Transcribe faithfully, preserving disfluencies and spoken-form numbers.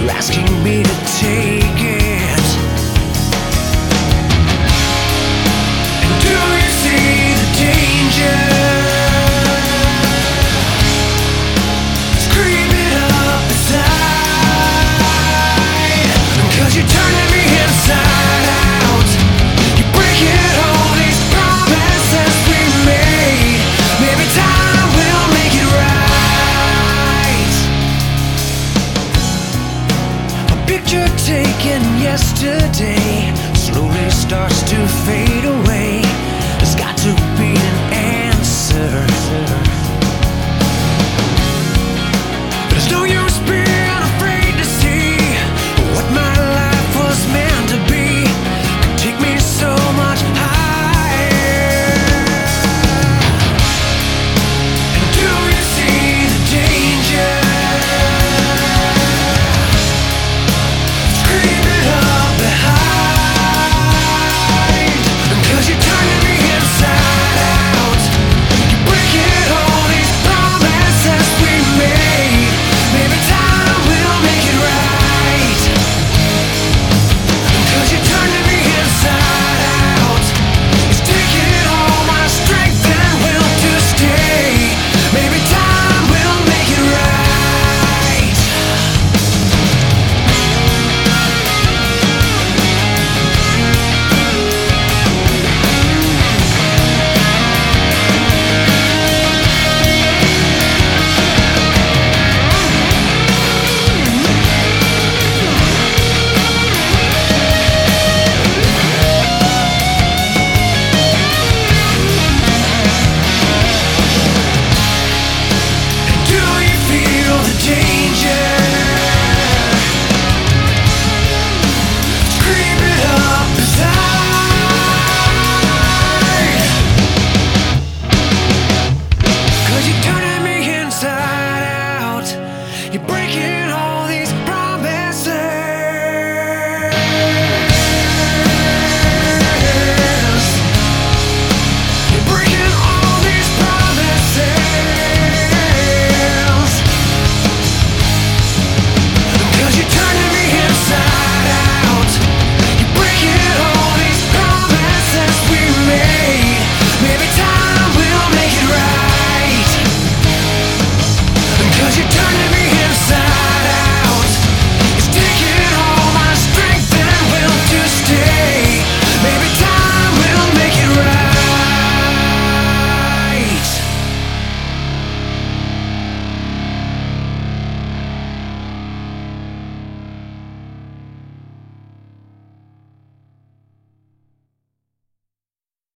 You're asking me to take it. And do you see the danger? It's creeping up inside. Cause you're turning me inside out. You're breaking all these promises we made. Maybe time will make it right. A picture taken yesterday slowly starts to fade away. There's got to be an answer. There's no use being afraid to see what my life was meant to be. Could take me so much higher. And do you see the danger? It's creeping up behind. Cause you're turning me inside out. You're breaking all these promises we made. Maybe time will make it right. Cause you're turning me inside out. It's taking all my strength and will to stay. Maybe time will make it right. Do you feel the danger? It's creeping up inside. Cause you're turning me inside out. You're breaking